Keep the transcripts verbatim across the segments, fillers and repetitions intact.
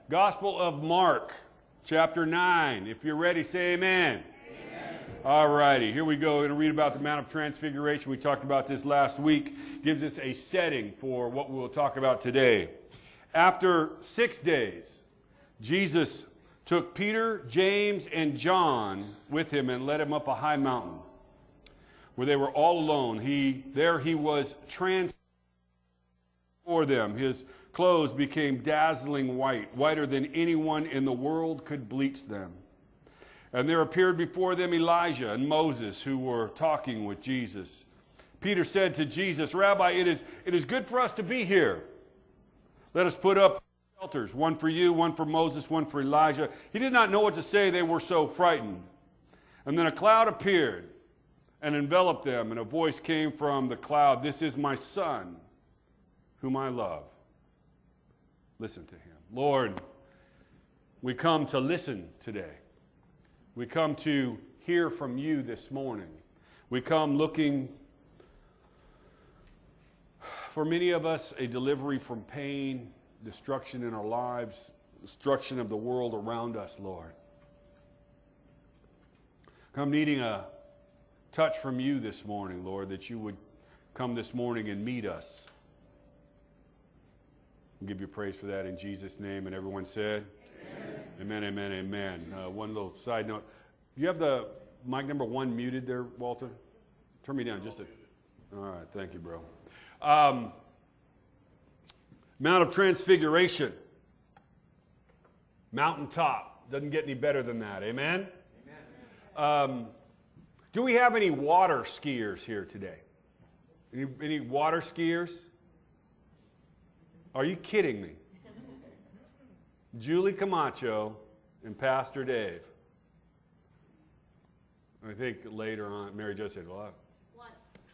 Gospel of Mark, chapter nine. If you're ready, say amen. Amen. All righty, here we go. We're going to read about the Mount of Transfiguration. We talked about this last week. Gives us a setting for what we will talk about today. After six days, Jesus took Peter, James, and John with him and led him up a high mountain where they were all alone. He, there he was transfigured for them. His clothes became dazzling white, whiter than anyone in the world could bleach them. And there appeared before them Elijah and Moses, who were talking with Jesus. Peter said to Jesus, "Rabbi, it is, it is good for us to be here. Let us put up shelters, one for you, one for Moses, one for Elijah." He did not know what to say. They were so frightened. And then a cloud appeared and enveloped them, and a voice came from the cloud, "This is my Son, whom I love. Listen to him." Lord, we come to listen today. We come to hear from you this morning. We come looking, for many of us, a delivery from pain, destruction in our lives, destruction of the world around us, Lord. Come needing a touch from you this morning, Lord, that you would come this morning and meet us. We'll give you praise for that in Jesus' name. And everyone said, amen, amen, amen. amen. Uh, one little side note. Do you have the mic number one muted there, Walter? Turn me down just a... All right, thank you, bro. Um, Mount of Transfiguration. Mountaintop. Doesn't get any better than that. Amen? Amen. Um, do we have any water skiers here today? Any, any water skiers? Are you kidding me? Julie Camacho and Pastor Dave. I think later on, Mary Jo said, well, Once.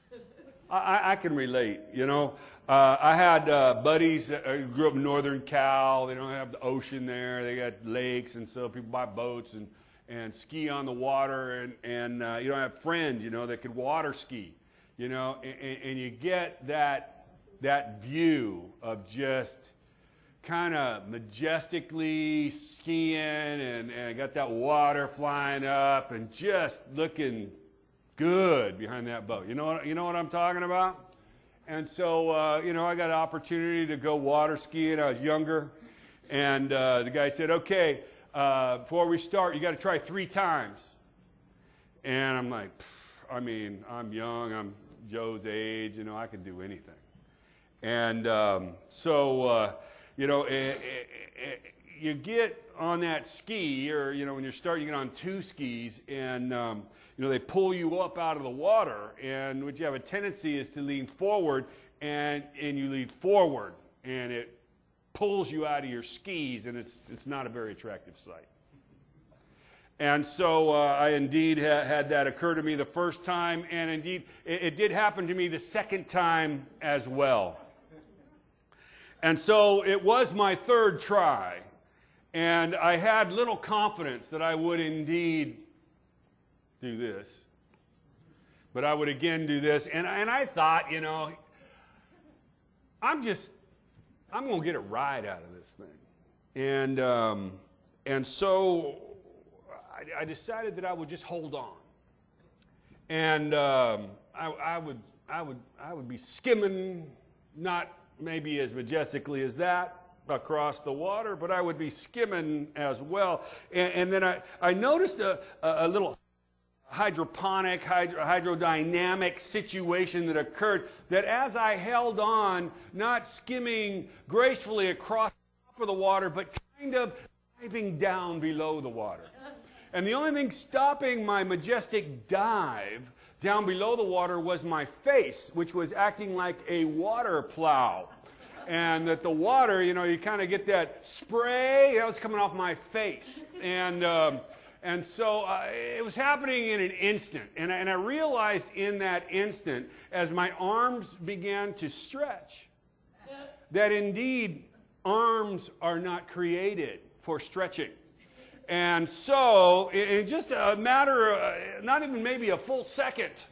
I, I can relate, you know. Uh, I had uh, buddies that uh, grew up in Northern Cal. They don't have the ocean there. They got lakes, and so people buy boats and, and ski on the water. And, and uh, you don't have friends, you know, that could water ski, you know. And, and you get that that view of just kind of majestically skiing and, and got that water flying up and just looking good behind that boat. You know what, you know what I'm talking about? And so, uh, you know, I got an opportunity to go water skiing. I was younger. And uh, the guy said, okay, uh, before we start, you got to try three times. And I'm like, I mean, I'm young. I'm Joe's age. You know, I can do anything. And um, so, uh, you know, eh, eh, eh, you get on that ski, or, you know, when you're starting, you get on two skis, and, um, you know, they pull you up out of the water, and what you have a tendency is to lean forward, and, and you lean forward, and it pulls you out of your skis, and it's, it's not a very attractive sight. And so uh, I indeed ha- had that occur to me the first time, and indeed it, it did happen to me the second time as well. And so it was my third try, and I had little confidence that I would indeed do this. But I would again do this, and, and I thought, you know, I'm just, I'm going to get a ride out of this thing. And, um, and so I, I decided that I would just hold on. And um, I, I, would, I, would, I would be skimming, not maybe as majestically as that across the water, but I would be skimming as well. And, and then I, I noticed a, a little hydroponic, hydro, hydrodynamic situation that occurred, that as I held on, not skimming gracefully across the top of the water, but kind of diving down below the water. And the only thing stopping my majestic dive down below the water was my face, which was acting like a water plow. And that the water, you know, you kind of get that spray, that was coming off my face. And um, and so uh, it was happening in an instant. And I, and I realized in that instant, as my arms began to stretch, that indeed arms are not created for stretching. And so, in just a matter of, not even maybe a full second,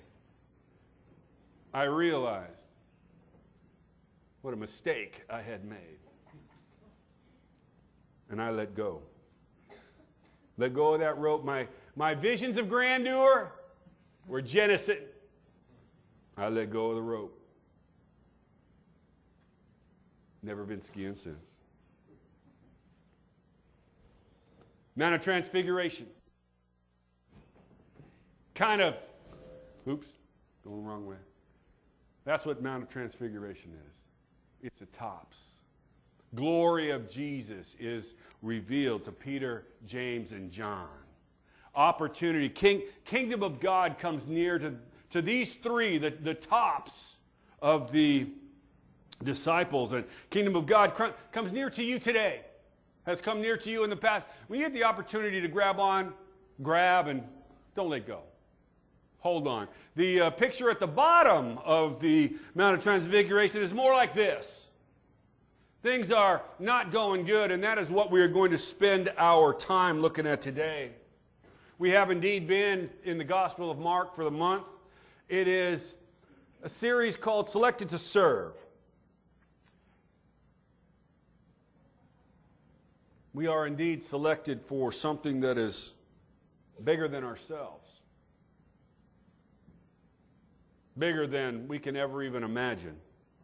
I realized what a mistake I had made. and I let go. Let go of that rope. My, my visions of grandeur were jettisoned. I let go of the rope. Never been skiing since. Mount of Transfiguration. Kind of, oops, going the wrong way. That's what Mount of Transfiguration is. It's the tops. Glory of Jesus is revealed to Peter, James, and John. Opportunity. King, kingdom of God comes near to, to these three, the, the tops of the disciples. And kingdom of God cr- comes near to you today. Has come near to you in the past. When you get the opportunity to grab on, grab, and don't let go. Hold on. The uh, picture at the bottom of the Mount of Transfiguration is more like this. Things are not going good, and that is what we are going to spend our time looking at today. We have indeed been in the Gospel of Mark for the month. It is a series called Selected to Serve. We are indeed selected for something that is bigger than ourselves. Bigger than we can ever even imagine.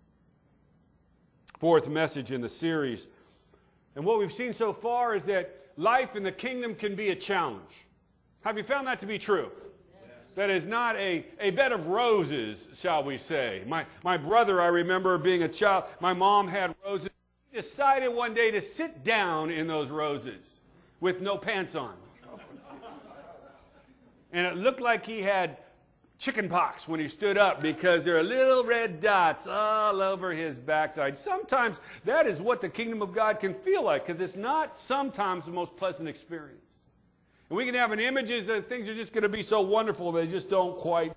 Fourth message in the series. And what we've seen so far is that life in the kingdom can be a challenge. Have you found that to be true? Yes. That is not a, a bed of roses, shall we say. My, my brother, I remember being a child, my mom had roses. He decided one day to sit down in those roses with no pants on. And it looked like he had chicken pox when he stood up because there are little red dots all over his backside. Sometimes that is what the kingdom of God can feel like, because it's not sometimes the most pleasant experience. And we can have an images that things are just going to be so wonderful they just don't quite.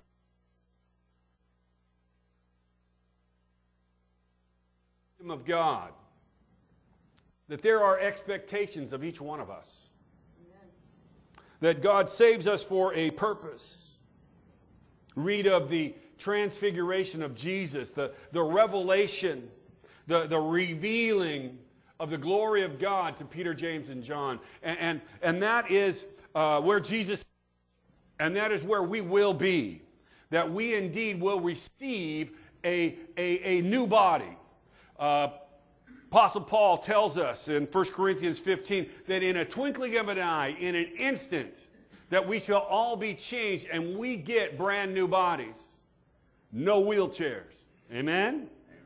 The kingdom of God, that there are expectations of each one of us. Amen. That God saves us for a purpose. Read of the transfiguration of Jesus, the, the revelation, the, the revealing of the glory of God to Peter, James, and John. And, and, and that is uh, where Jesus, and that is where we will be. That we indeed will receive a, a, a new body. Uh, Apostle Paul tells us in First Corinthians fifteen that in a twinkling of an eye, in an instant, that we shall all be changed and we get brand new bodies. No wheelchairs. Amen? Amen.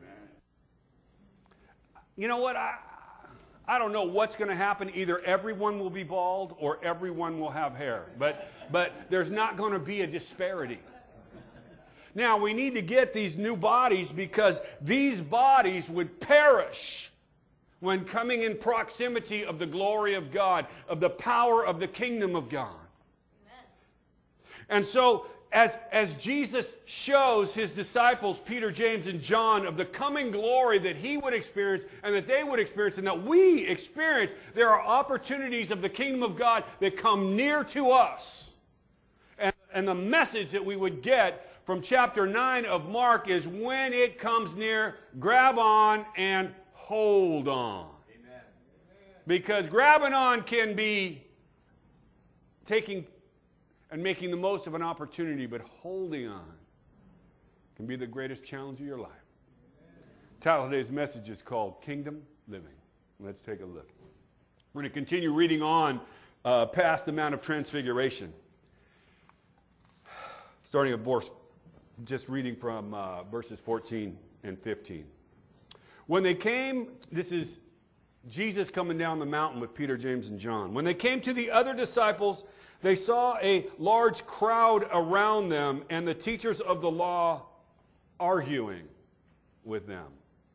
You know what? I, I don't know what's going to happen. Either everyone will be bald or everyone will have hair. But, but there's not going to be a disparity. Now, we need to get these new bodies because these bodies would perish when coming in proximity of the glory of God, of the power of the kingdom of God. And so, as, as Jesus shows his disciples, Peter, James, and John, of the coming glory that he would experience and that they would experience and that we experience, there are opportunities of the kingdom of God that come near to us. And, and the message that we would get from chapter nine of Mark is when it comes near, grab on and hold on. Amen. Because grabbing on can be taking and making the most of an opportunity, but holding on can be the greatest challenge of your life. The title of today's message is called Kingdom Living. Let's take a look. We're going to continue reading on uh, past the Mount of Transfiguration. Starting at verse, just reading from uh, verses fourteen and fifteen. When they came, this is Jesus coming down the mountain with Peter, James, and John. When they came to the other disciples, they saw a large crowd around them and the teachers of the law arguing with them.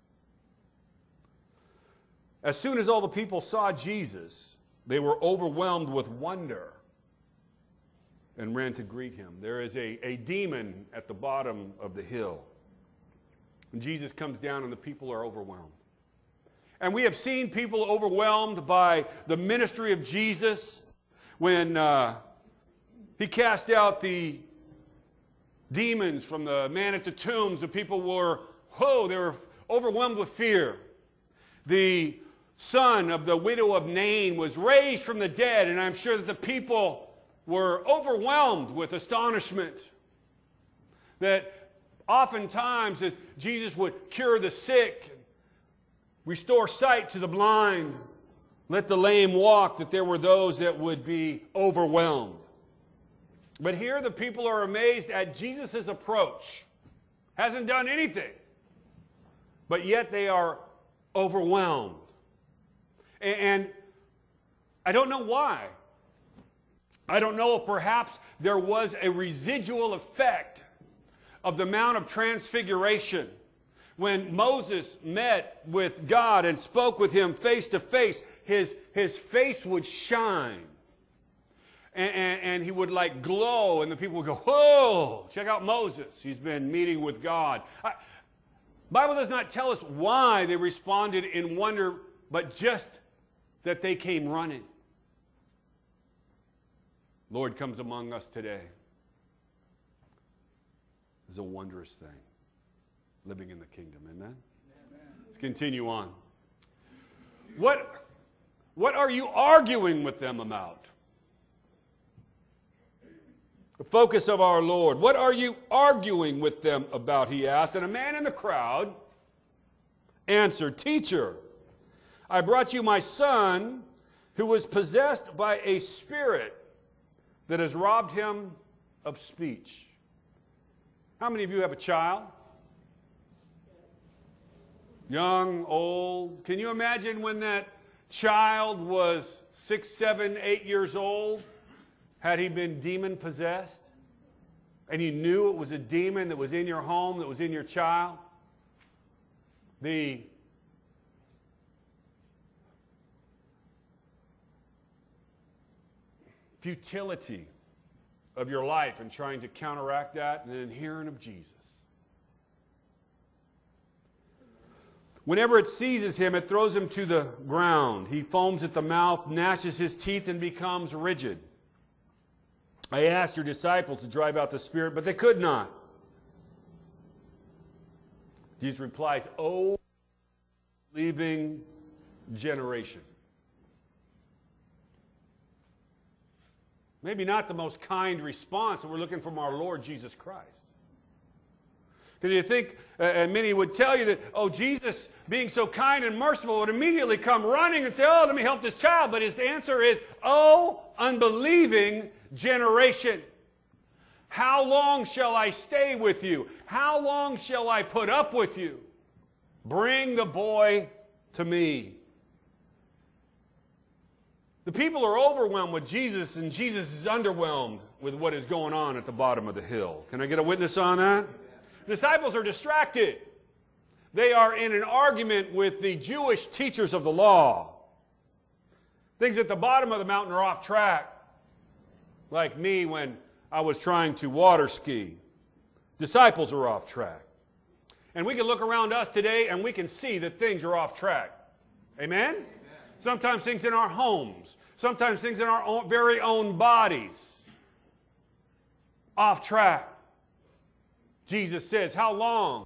As soon as all the people saw Jesus, they were overwhelmed with wonder and ran to greet him. There is a, a demon at the bottom of the hill. And Jesus comes down and the people are overwhelmed. And we have seen people overwhelmed by the ministry of Jesus. When uh, he cast out the demons from the man at the tombs, the people were, whoa, they were overwhelmed with fear. The son of the widow of Nain was raised from the dead, and I'm sure that the people were overwhelmed with astonishment. That oftentimes as Jesus would cure the sick, restore sight to the blind, let the lame walk, that there were those that would be overwhelmed. But here the people are amazed at Jesus' approach. Hasn't done anything, but yet they are overwhelmed. And I don't know why. I don't know if perhaps there was a residual effect of the Mount of Transfiguration when Moses met with God and spoke with him face to face. His, his face would shine. And, and, and he would like glow, and the people would go, whoa, check out Moses. He's been meeting with God. The Bible does not tell us why they responded in wonder, but just that they came running. Lord comes among us today. It's a wondrous thing, living in the kingdom. Amen? Amen. Let's continue on. What, what are you arguing with them about? The focus of our Lord. What are you arguing with them about, he asked. And a man in the crowd answered, Teacher, I brought you my son who was possessed by a spirit that has robbed him of speech. How many of you have a child? Young, old. Can you imagine when that child was six, seven, eight years old? Had he been demon-possessed? And you knew it was a demon that was in your home, that was in your child? The futility of your life and trying to counteract that, and then hearing of Jesus. Whenever it seizes him, it throws him to the ground. He foams at the mouth, gnashes his teeth, and becomes rigid. I asked your disciples to drive out the spirit, but they could not. Jesus replies, O believing generation. Maybe not the most kind response that we're looking from our Lord Jesus Christ. Because you think, uh, and many would tell you that, oh, Jesus, being so kind and merciful, would immediately come running and say, oh, let me help this child. But his answer is, oh, unbelieving generation. How long shall I stay with you? How long shall I put up with you? Bring the boy to me. The people are overwhelmed with Jesus, and Jesus is underwhelmed with what is going on at the bottom of the hill. Can I get a witness on that? Disciples are distracted. They are in an argument with the Jewish teachers of the law. Things at the bottom of the mountain are off track. Like me when I was trying to water ski. Disciples are off track. And we can look around us today and we can see that things are off track. Amen? Amen. Sometimes things in our homes. Sometimes things in our own, very own bodies. Off track. Jesus says, how long?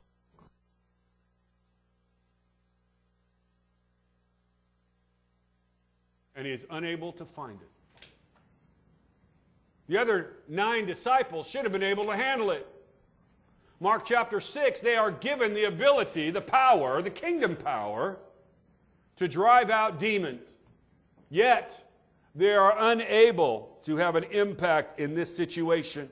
And he is unable to find it. The other nine disciples should have been able to handle it. Mark chapter six, they are given the ability, the power, the kingdom power, to drive out demons. Yet, they are unable to have an impact in this situation.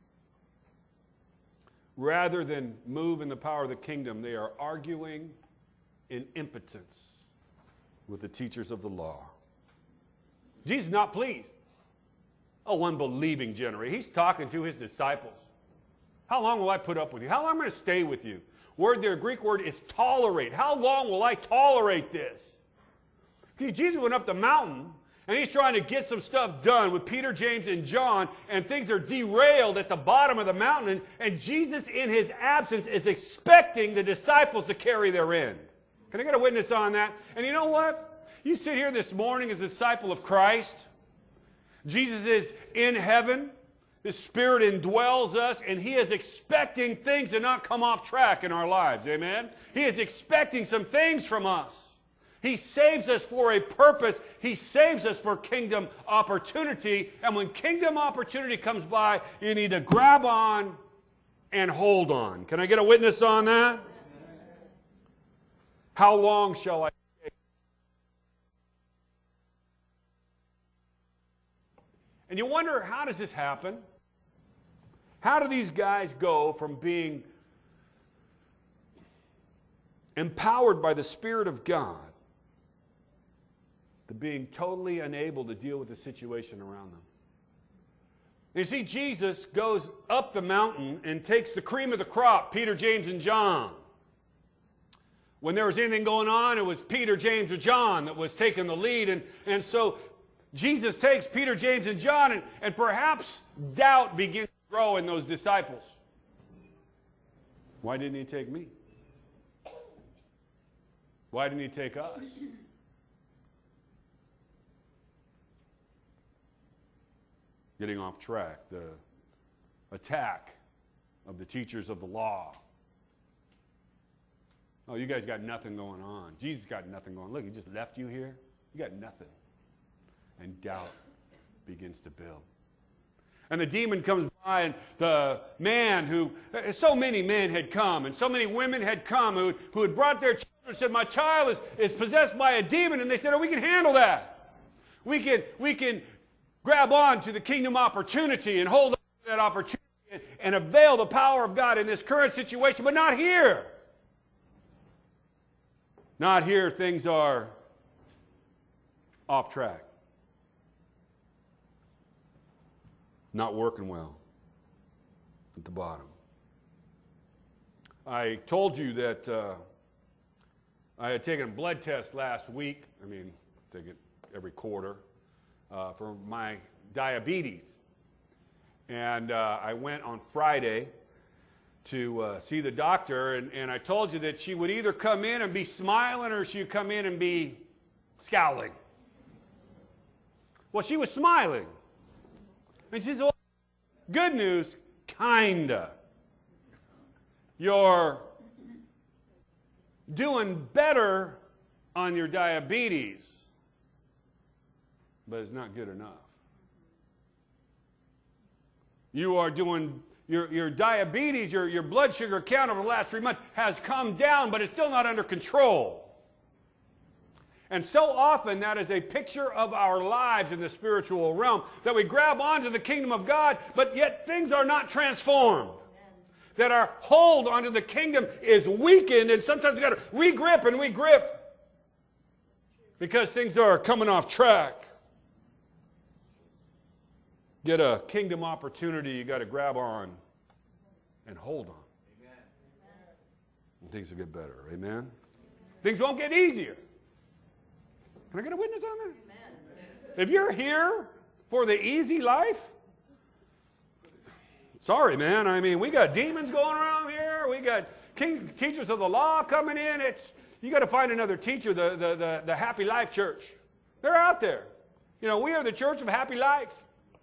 Rather than move in the power of the kingdom, they are arguing in impotence with the teachers of the law. Jesus is not pleased. Oh, unbelieving generation. He's talking to his disciples. How long will I put up with you? How long am I going to stay with you? Word there, Greek word is tolerate. How long will I tolerate this? Because Jesus went up the mountain, and he's trying to get some stuff done with Peter, James, and John, and things are derailed at the bottom of the mountain, and Jesus, in his absence, is expecting the disciples to carry their end. Can I get a witness on that? And you know what? You sit here this morning as a disciple of Christ. Jesus is in heaven. His Spirit indwells us, and he is expecting things to not come off track in our lives. Amen? He is expecting some things from us. He saves us for a purpose. He saves us for kingdom opportunity. And when kingdom opportunity comes by, you need to grab on and hold on. Can I get a witness on that? How long shall I take? And you wonder, how does this happen? How do these guys go from being empowered by the Spirit of God to being totally unable to deal with the situation around them? You see, Jesus goes up the mountain and takes the cream of the crop, Peter, James, and John. When there was anything going on, it was Peter, James, or John that was taking the lead. And, and so Jesus takes Peter, James, and John, and, and perhaps doubt begins to grow in those disciples. Why didn't he take me? Why didn't he take us? Getting off track, the attack of the teachers of the law. Oh, you guys got nothing going on. Jesus got nothing going on. Look, he just left you here. You got nothing. And doubt begins to build. And the demon comes by, and the man who, so many men had come, and so many women had come who, who had brought their children and said, my child is, is possessed by a demon. And they said, oh, we can handle that. We can, we can grab on to the kingdom opportunity and hold on to that opportunity and, and avail the power of God in this current situation, but not here. Not here, things are off track. Not working well at the bottom. I told you that uh, I had taken a blood test last week. I mean, take it every quarter uh, for my diabetes. And uh, I went on Friday to uh, see the doctor, and, and I told you that she would either come in and be smiling or she would come in and be scowling. Well, she was smiling. And she said, well, good news, kinda. You're doing better on your diabetes, but it's not good enough. You are doing Your, your diabetes, your, your blood sugar count over the last three months has come down, but it's still not under control. And so often that is a picture of our lives in the spiritual realm, that we grab onto the kingdom of God, but yet things are not transformed. Amen. That our hold onto the kingdom is weakened, and sometimes we've got to re-grip and re-grip because things are coming off track. Get a kingdom opportunity, you got to grab on and hold on. Amen. And things will get better. Amen? Things won't get easier. Can I get a witness on that? Amen. If you're here for the easy life, sorry, man. I mean, we got demons going around here. We got king, teachers of the law coming in. It's you got to find another teacher, the, the, the, the Happy Life Church. They're out there. You know, we are the church of happy life.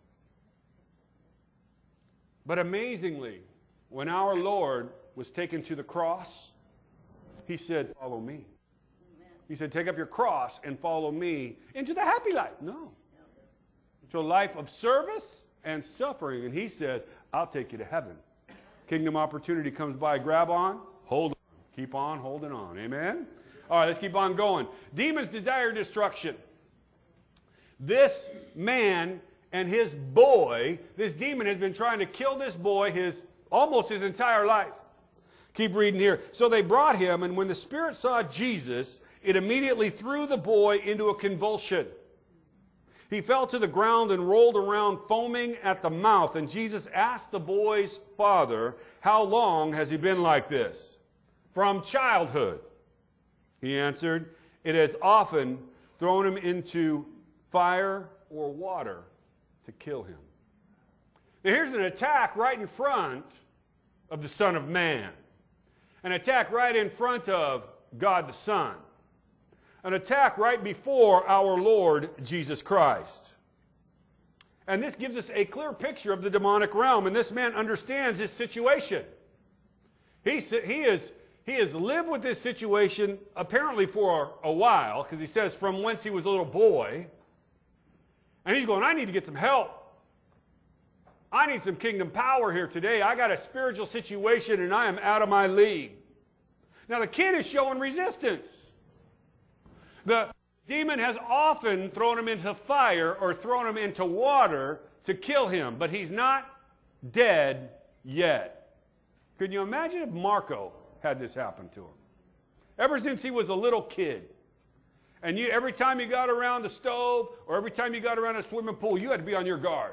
But amazingly, when our Lord was taken to the cross, he said, follow me. Amen. He said, take up your cross and follow me into the happy life. No. Into a life of service and suffering. And he says, I'll take you to heaven. Kingdom opportunity comes by, grab on, hold on. Keep on holding on. Amen? All right, let's keep on going. Demons desire destruction. This man and his boy, this demon has been trying to kill this boy his almost his entire life. Keep reading here. So they brought him, and when the spirit saw Jesus, it immediately threw the boy into a convulsion. He fell to the ground and rolled around, foaming at the mouth. And Jesus asked the boy's father, how long has he been like this? From childhood. He answered, it has often thrown him into fire or water to kill him. Now here's an attack right in front of the Son of Man. An attack right in front of God the Son. An attack right before our Lord Jesus Christ. And this gives us a clear picture of the demonic realm. And this man understands his situation. He, he, is, he has lived with this situation apparently for a while, because he says from whence he was a little boy. And he's going, I need to get some help. I need some kingdom power here today. I got a spiritual situation and I am out of my league. Now the kid is showing resistance. The demon has often thrown him into fire or thrown him into water to kill him, but he's not dead yet. Can you imagine if Marco had this happen to him? Ever since he was a little kid, and you, every time you got around the stove or every time you got around a swimming pool, you had to be on your guard.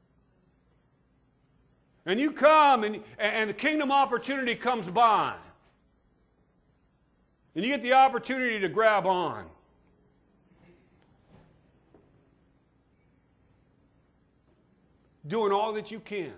And you come and, and the kingdom opportunity comes by. And you get the opportunity to grab on. Doing all that you can.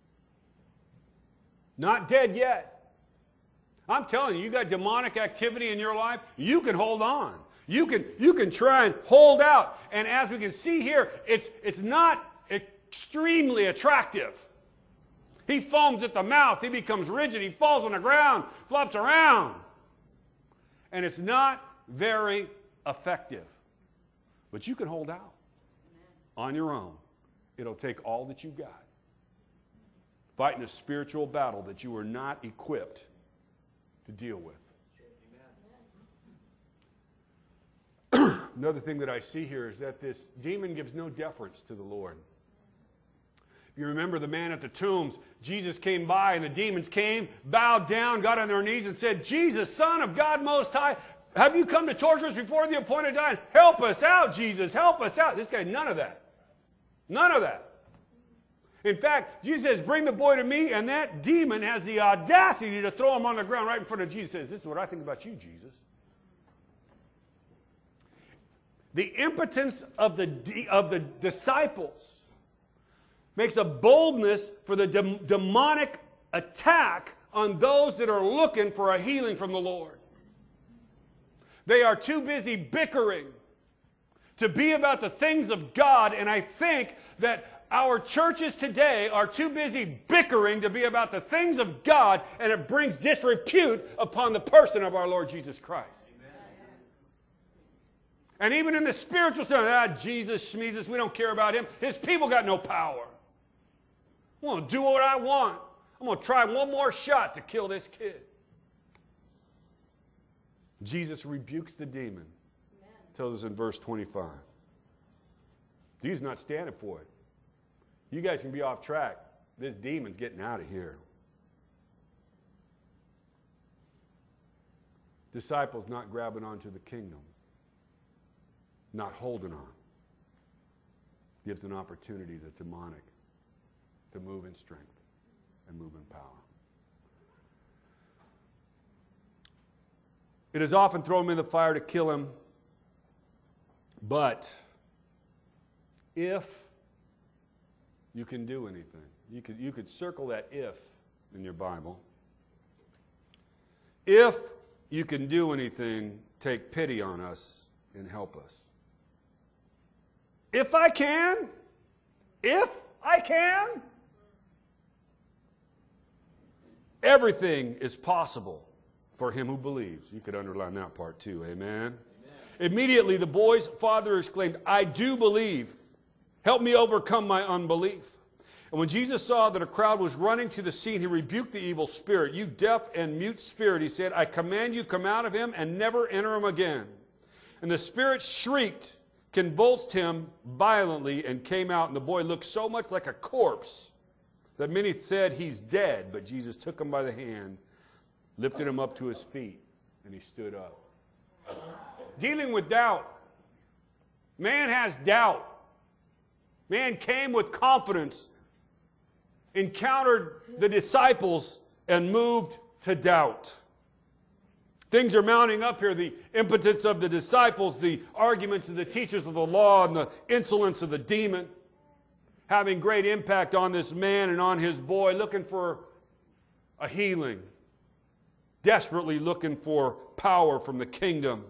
Not dead yet. I'm telling you, you got demonic activity in your life, you can hold on. You can, you can try and hold out. And as we can see here, it's, it's not extremely attractive. He foams at the mouth. He becomes rigid. He falls on the ground, flops around. And it's not very effective. But you can hold out on your own. It'll take all that you've got. Fighting a spiritual battle that you are not equipped to deal with. Another thing that I see here is that this demon gives no deference to the Lord. If you remember the man at the tombs, Jesus came by and the demons came, bowed down, got on their knees and said, Jesus, Son of God Most High, have you come to torture us before the appointed time? Help us out, Jesus, help us out. This guy, none of that. None of that. In fact, Jesus says, bring the boy to me, and that demon has the audacity to throw him on the ground right in front of Jesus. Says, this is what I think about you, Jesus. The impotence of the, of the disciples makes a boldness for the de- demonic attack on those that are looking for a healing from the Lord. They are too busy bickering to be about the things of God, and I think that our churches today are too busy bickering to be about the things of God, and it brings disrepute upon the person of our Lord Jesus Christ. And even in the spiritual sense, ah, Jesus, Shmeezus, we don't care about him. His people got no power. I'm going to do what I want. I'm going to try one more shot to kill this kid. Jesus rebukes the demon. Amen. Tells us in verse twenty-five. He's not standing for it. You guys can be off track. This demon's getting out of here. Disciples not grabbing onto the kingdom. Not holding on. Gives an opportunity to the demonic to move in strength and move in power. It has often thrown him in the fire to kill him, but if you can do anything, you could, you could circle that if in your Bible. If you can do anything, take pity on us and help us. If I can, if I can, everything is possible for him who believes. You could underline that part too, amen? Amen. Immediately the boy's father exclaimed, I do believe. Help me overcome my unbelief. And when Jesus saw that a crowd was running to the scene, he rebuked the evil spirit. You deaf and mute spirit, he said, I command you, come out of him and never enter him again. And the spirit shrieked, convulsed him violently, and came out. And the boy looked so much like a corpse that many said he's dead. But Jesus took him by the hand, lifted him up to his feet, and he stood up. Dealing with doubt. Man has doubt. Man came with confidence, encountered the disciples, and moved to doubt. Things are mounting up here. The impotence of the disciples, the arguments of the teachers of the law, and the insolence of the demon having great impact on this man and on his boy, looking for a healing, desperately looking for power from the kingdom.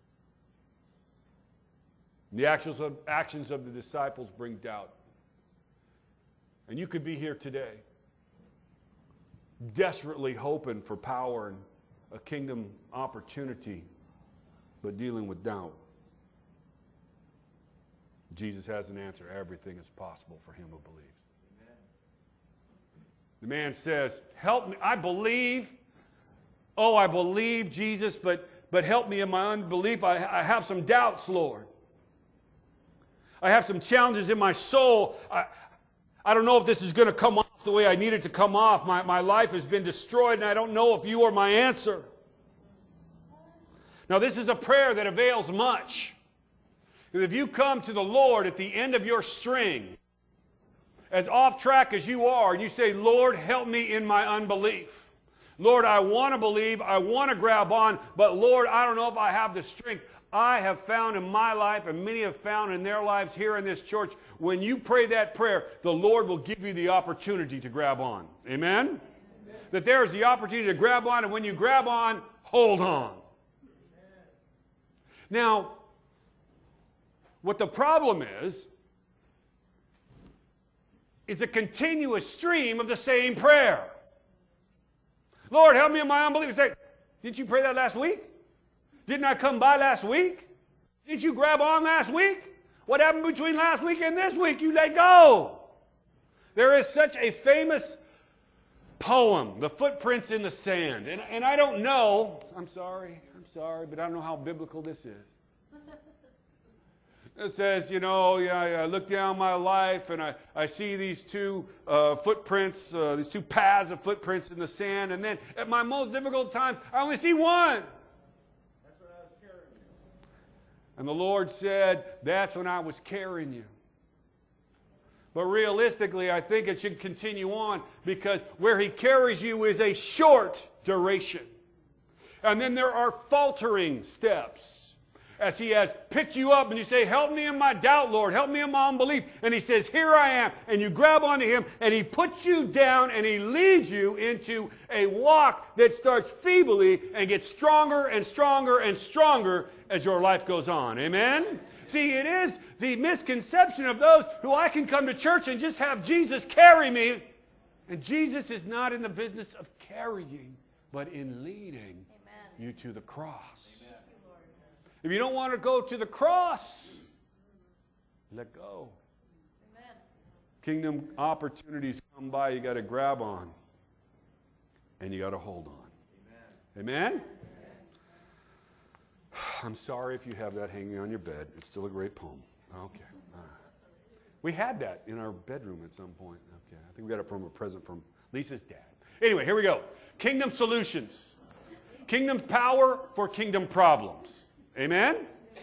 The actions of, actions of the disciples bring doubt. And you could be here today, desperately hoping for power and a kingdom opportunity, but dealing with doubt. Jesus has an answer. Everything is possible for him who believes. Amen. The man says, help me. I believe. Oh, I believe, Jesus, but, but help me in my unbelief. I, I have some doubts, Lord. I have some challenges in my soul. I, I don't know if this is going to come off the way I need it to come off. My, my life has been destroyed, and I don't know if you are my answer. Now, this is a prayer that avails much. If you come to the Lord at the end of your string, as off track as you are, and you say, Lord, help me in my unbelief. Lord, I want to believe, I want to grab on, but Lord, I don't know if I have the strength. I have found in my life, and many have found in their lives here in this church, when you pray that prayer, the Lord will give you the opportunity to grab on. Amen? Amen. That there is the opportunity to grab on, and when you grab on, hold on. Amen. Now, what the problem is, is a continuous stream of the same prayer. Lord, help me in my unbelief. Say, didn't you pray that last week? Didn't I come by last week? Didn't you grab on last week? What happened between last week and this week? You let go. There is such a famous poem, The Footprints in the Sand. And, and I don't know, I'm sorry, I'm sorry, but I don't know how biblical this is. It says, you know, yeah, I look down my life and I, I see these two uh, footprints, uh, these two paths of footprints in the sand. And then at my most difficult times, I only see one. That's when I was carrying you. And the Lord said, that's when I was carrying you. But realistically, I think it should continue on, because where he carries you is a short duration. And then there are faltering steps. As he has picked you up and you say, help me in my doubt, Lord. Help me in my unbelief. And he says, here I am. And you grab onto him and he puts you down and he leads you into a walk that starts feebly and gets stronger and stronger and stronger as your life goes on. Amen? See, it is the misconception of those who I can come to church and just have Jesus carry me. And Jesus is not in the business of carrying, but in leading Amen. You to the cross. Amen. If you don't want to go to the cross, let go. Amen. Kingdom opportunities come by, you got to grab on. And you got to hold on. Amen? Amen? Amen? I'm sorry if you have that hanging on your bed. It's still a great poem. Okay. Uh, we had that in our bedroom at some point. Okay. I think we got it from a present from Lisa's dad. Anyway, here we go. Kingdom solutions. Kingdom power for kingdom problems. Amen?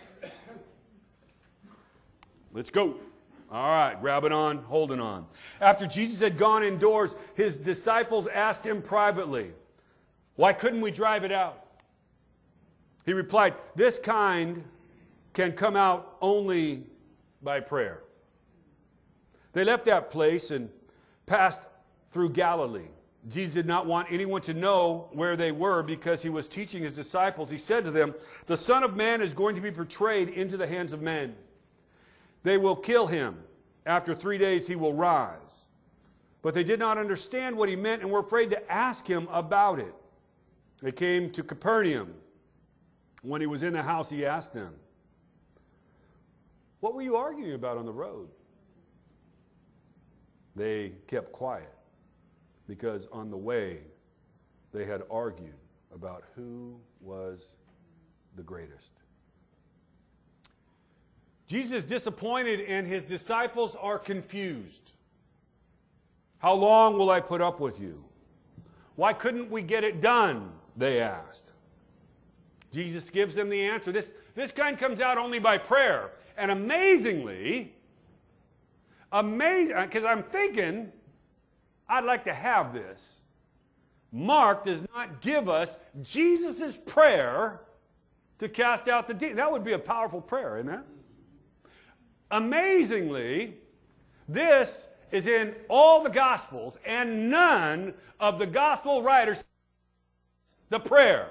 Let's go. All right, grabbing on, holding on. After Jesus had gone indoors, his disciples asked him privately, why couldn't we drive it out? He replied, this kind can come out only by prayer. They left that place and passed through Galilee. Jesus did not want anyone to know where they were because he was teaching his disciples. He said to them, the Son of Man is going to be betrayed into the hands of men. They will kill him. After three days he will rise. But they did not understand what he meant and were afraid to ask him about it. They came to Capernaum. When he was in the house, he asked them, what were you arguing about on the road? They kept quiet, because on the way they had argued about who was the greatest. Jesus is disappointed and his disciples are confused. How long will I put up with you? Why couldn't we get it done? They asked. Jesus gives them the answer. This, this kind comes out only by prayer. And amazingly, amazing, because I'm thinking, I'd like to have this. Mark does not give us Jesus' prayer to cast out the demon. That would be a powerful prayer, isn't it? Amazingly, this is in all the Gospels, and none of the Gospel writers the prayer.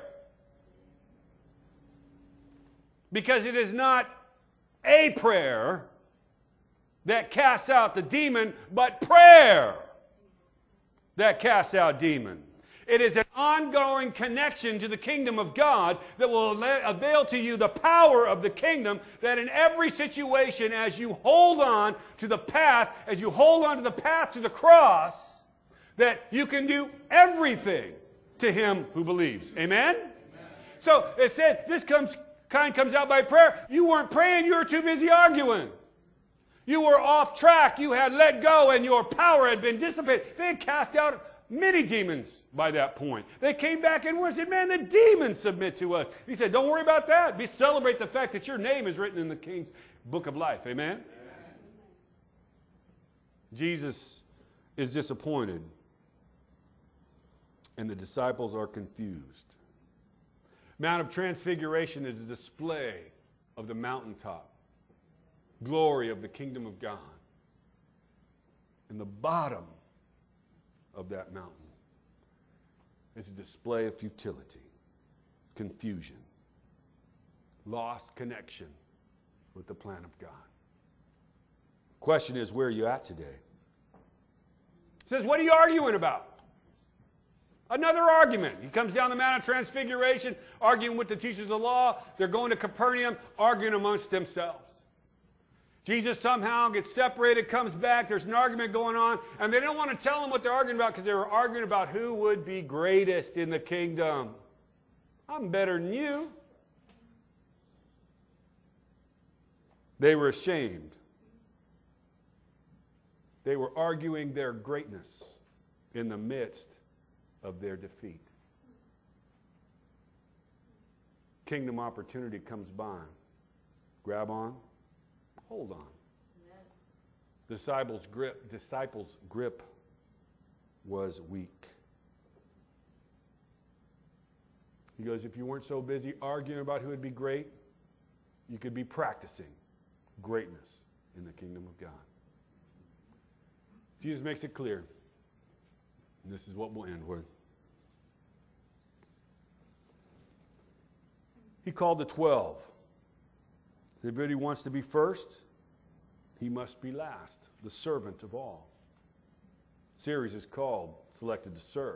Because it is not a prayer that casts out the demon, but prayer that casts out demon. It is an ongoing connection to the kingdom of God that will avail to you the power of the kingdom, that in every situation, as you hold on to the path, as you hold on to the path to the cross, that you can do everything to him who believes. Amen? Amen. So it said, this comes, kind comes out by prayer. You weren't praying, you were too busy arguing. You were off track, you had let go, and your power had been dissipated. They had cast out many demons by that point. They came back in and said, man, the demons submit to us. He said, don't worry about that. Be celebrate the fact that your name is written in the King's book of life. Amen? Amen. Jesus is disappointed, and the disciples are confused. Mount of Transfiguration is a display of the mountaintop glory of the kingdom of God. And the bottom of that mountain is a display of futility, confusion, lost connection with the plan of God. Question is, where are you at today? It says, what are you arguing about? Another argument. He comes down the Mount of Transfiguration, arguing with the teachers of the law. They're going to Capernaum, arguing amongst themselves. Jesus somehow gets separated, comes back, there's an argument going on, and they don't want to tell him what they're arguing about because they were arguing about who would be greatest in the kingdom. I'm better than you. They were ashamed. They were arguing their greatness in the midst of their defeat. Kingdom opportunity comes by. Grab on. Hold on. Amen. Disciples' grip, disciples' grip was weak. He goes, if you weren't so busy arguing about who would be great, you could be practicing greatness in the kingdom of God. Jesus makes it clear. And this is what we'll end with. He called the twelve. If everybody wants to be first, he must be last, the servant of all. The series is called Selected to Serve.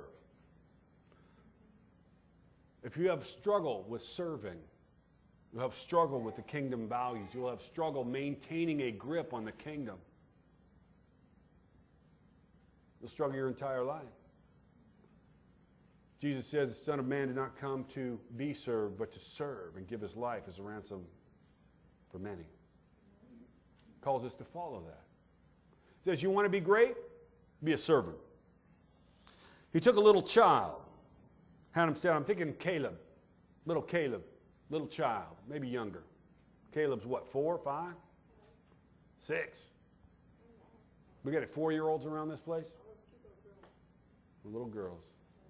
If you have struggle with serving, you'll have struggle with the kingdom values, you'll have struggle maintaining a grip on the kingdom. You'll struggle your entire life. Jesus says the Son of Man did not come to be served, but to serve and give his life as a ransom for many. Calls us to follow that. Says, you want to be great? Be a servant. He took a little child, had him stand. I'm thinking Caleb, little Caleb, little child, maybe younger. Caleb's what, four, five, six? We got four-year-olds around this place? Little girls.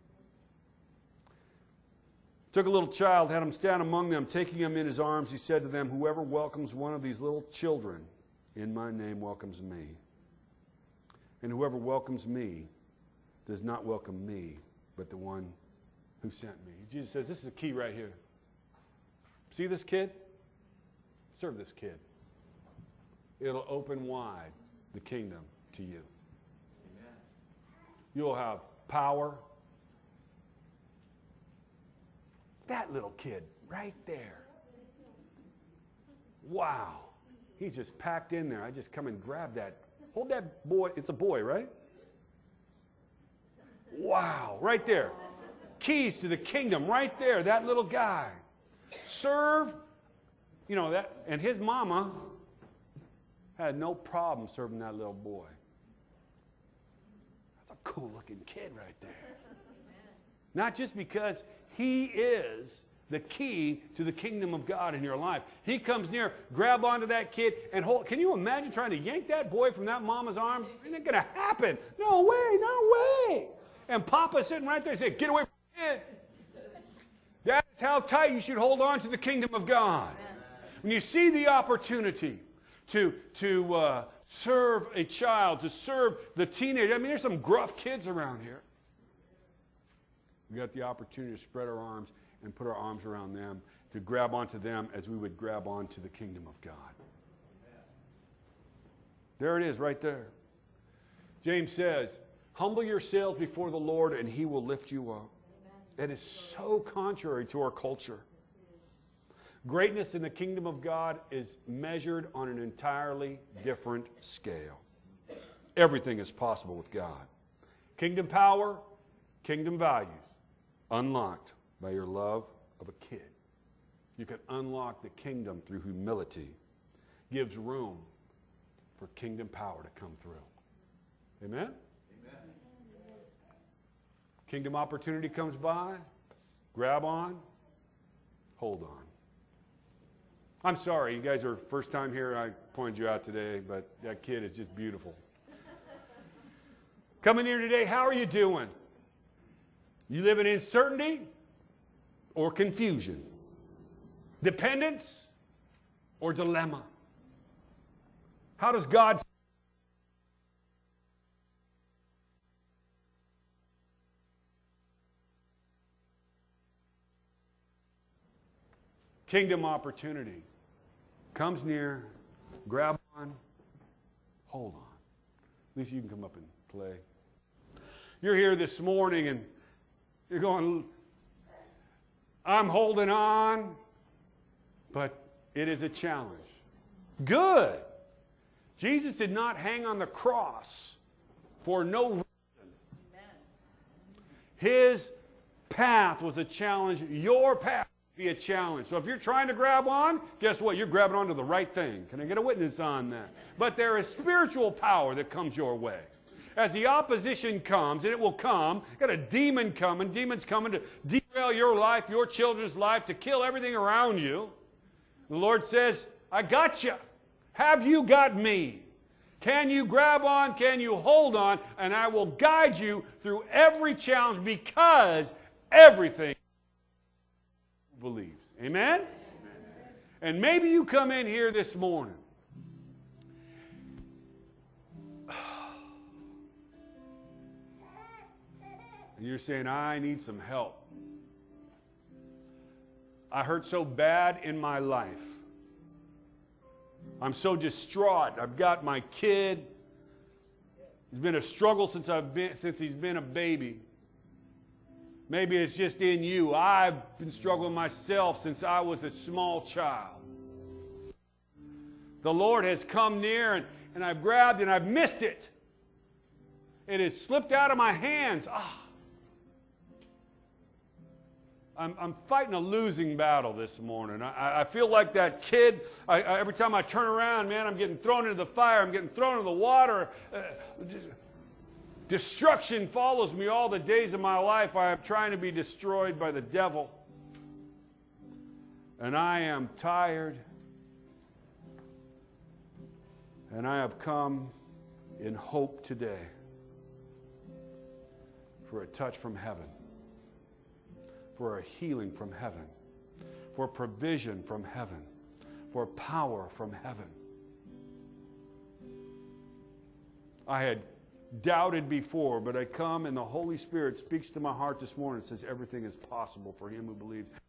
Took a little child, had him stand among them, taking him in his arms. He said to them, whoever welcomes one of these little children in my name welcomes me. And whoever welcomes me does not welcome me, but the one who sent me. Jesus says, this is the key right here. See this kid? Serve this kid. It'll open wide the kingdom to you. Amen. You'll have power. That little kid right there. Wow. He's just packed in there. I just come and grab that. Hold that boy. It's a boy, right? Wow. Right there. Keys to the kingdom right there. That little guy. Serve. You know, that, and his mama had no problem serving that little boy. That's a cool looking kid right there. Not just because he is the key to the kingdom of God in your life. He comes near, grab onto that kid, and hold. Can you imagine trying to yank that boy from that mama's arms? It ain't going to happen. No way, no way. And Papa sitting right there saying, get away from the kid. That's how tight you should hold on to the kingdom of God. When you see the opportunity to, to uh, serve a child, to serve the teenager. I mean, there's some gruff kids around here. We got the opportunity to spread our arms and put our arms around them, to grab onto them as we would grab onto the kingdom of God. There it is right there. James says, Humble yourselves before the Lord, and He will lift you up. It is so contrary to our culture. Greatness in the kingdom of God is measured on an entirely different scale. Everything is possible with God. Kingdom power, kingdom values, unlocked by your love of a kid. You can unlock the kingdom through humility. Gives room for kingdom power to come through. Amen? Amen. Kingdom opportunity comes by. Grab on. Hold on. I'm sorry, you guys are first time here. I pointed you out today, but that kid is just beautiful. Coming here today, how are you doing? You living in certainty or confusion? Dependence or dilemma? How does God... Kingdom opportunity comes near, grab on, hold on. At least you can come up and play. You're here this morning and you're going, I'm holding on, but it is a challenge. Good. Jesus did not hang on the cross for no reason. His path was a challenge. Your path will be a challenge. So if you're trying to grab on, guess what? You're grabbing onto the right thing. Can I get a witness on that? But there is spiritual power that comes your way. As the opposition comes, and it will come, got a demon coming, demons coming to derail your life, your children's life, to kill everything around you. The Lord says, I got you. Have you got me? Can you grab on? Can you hold on? And I will guide you through every challenge because everything believes. Amen? Amen? And maybe you come in here this morning. And you're saying, I need some help. I hurt so bad in my life. I'm so distraught. I've got my kid. It's been a struggle since I've been since he's been a baby. Maybe it's just in you. I've been struggling myself since I was a small child. The Lord has come near and, and I've grabbed and I've missed it. It has slipped out of my hands. Ah. I'm, I'm fighting a losing battle this morning. I, I feel like that kid. I, I, every time I turn around, man, I'm getting thrown into the fire. I'm getting thrown into the water. Uh, destruction follows me all the days of my life. I am trying to be destroyed by the devil. And I am tired. And I have come in hope today for a touch from heaven. For a healing from heaven, for provision from heaven, for power from heaven. I had doubted before, but I come and the Holy Spirit speaks to my heart this morning and says everything is possible for him who believes.